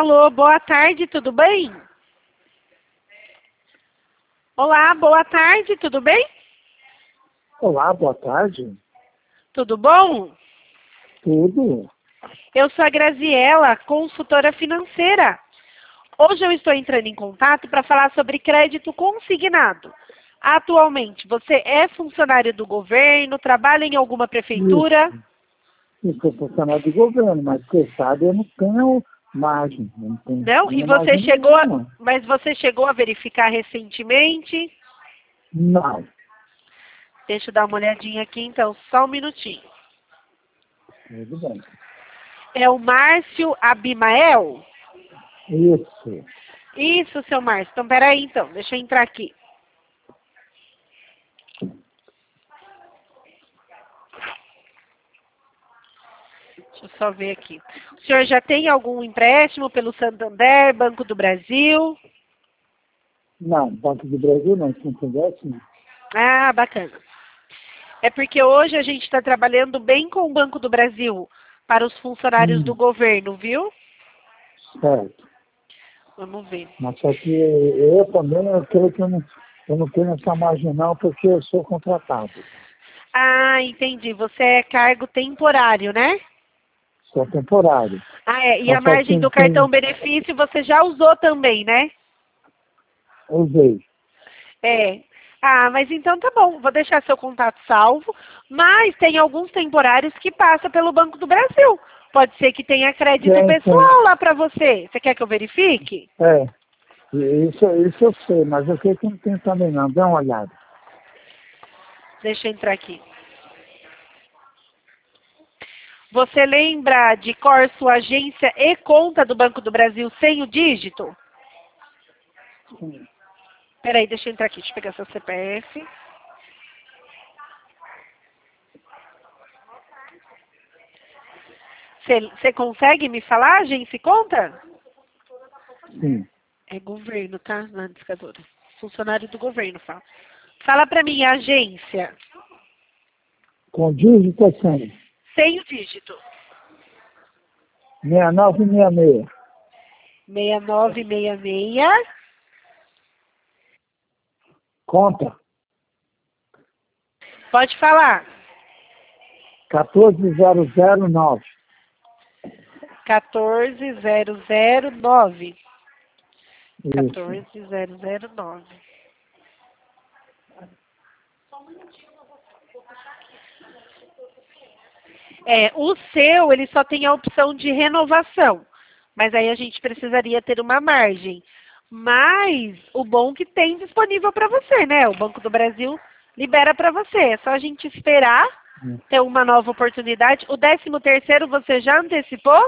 Alô, boa tarde, tudo bem? Olá, boa tarde, tudo bem? Olá, boa tarde. Tudo bom? Tudo? Eu sou a Graziela, consultora financeira. Hoje eu estou entrando em contato para falar sobre crédito consignado. Atualmente, você é funcionário do governo, trabalha em alguma prefeitura? Isso, sou funcionário do governo, mas que eu saiba, eu não tenho margem. Não tenho Não? E você margem chegou nenhuma. mas você chegou a verificar recentemente? Não. Deixa eu dar uma olhadinha aqui então, só um minutinho. Tudo bem. É o Márcio Abimael? Isso. Isso, seu Márcio. Então, peraí, então. Deixa eu entrar aqui. Deixa eu só ver aqui. O senhor já tem algum empréstimo pelo Santander, Banco do Brasil? Não, Banco do Brasil não, se não tivesse, não. Ah, bacana. É porque hoje a gente está trabalhando bem com o Banco do Brasil para os funcionários do governo, viu? Certo. Vamos ver. Mas só que eu também, eu creio que eu não tenho essa margem não, porque eu sou contratado. Ah, entendi. Você é cargo temporário, né? Sou temporário. Ah, é. E a Mas só margem que do cartão benefício você já usou também, né? usei. É. Ah, mas então tá bom. Vou deixar seu contato salvo. Mas tem alguns temporários que passam pelo Banco do Brasil. Pode ser que tenha crédito Tem. pessoal lá para você. Você quer que eu verifique? É. Isso eu sei, mas eu creio que não tem também não. Dá uma olhada. Deixa eu entrar aqui. Você lembra de cor sua agência e conta do Banco do Brasil sem o dígito? Peraí, deixa eu entrar aqui. Deixa eu pegar seu CPF. Você consegue me falar, agência e conta? Sim. É governo, tá? Na discadora. Funcionário do governo, fala. Fala pra mim, agência. Com dígito assim, Sem o dígito. 6966. 6966. Conta. Pode falar. 14009. 14009. Isso. 14009. É, o seu, ele só tem a opção de renovação. Mas aí a gente precisaria ter uma margem. Mas o bom que tem disponível para você, né? O Banco do Brasil libera para você. É só a gente esperar ter uma nova oportunidade. O 13º você já antecipou?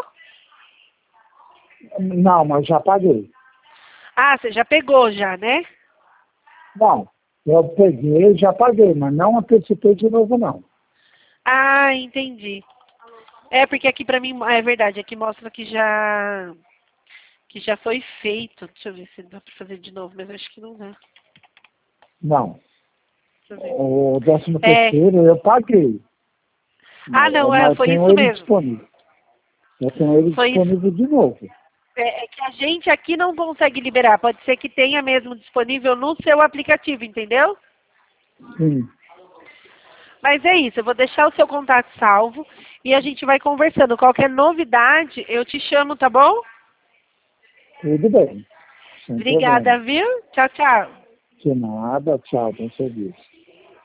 Não, mas já paguei. Ah, você já pegou já, né? Não, eu peguei e já paguei, mas não antecipei de novo não. Ah, entendi. É, porque aqui pra mim, é verdade, aqui mostra que já foi feito. Deixa eu ver se dá pra fazer de novo, mas acho que não dá. Não. Deixa eu ver. O 13º É. eu paguei. Ah, não, Mas foi tenho isso ele mesmo. disponível. Eu tenho ele Foi isso. disponível de novo. É que a gente aqui não consegue liberar. Pode ser que tenha mesmo disponível no seu aplicativo, entendeu? Sim. Mas é isso, eu vou deixar o seu contato salvo e a gente vai conversando. Qualquer novidade, eu te chamo, tá bom? Tudo bem. Sem Obrigada, problema. viu? Tchau, tchau. De nada, tchau, bom serviço.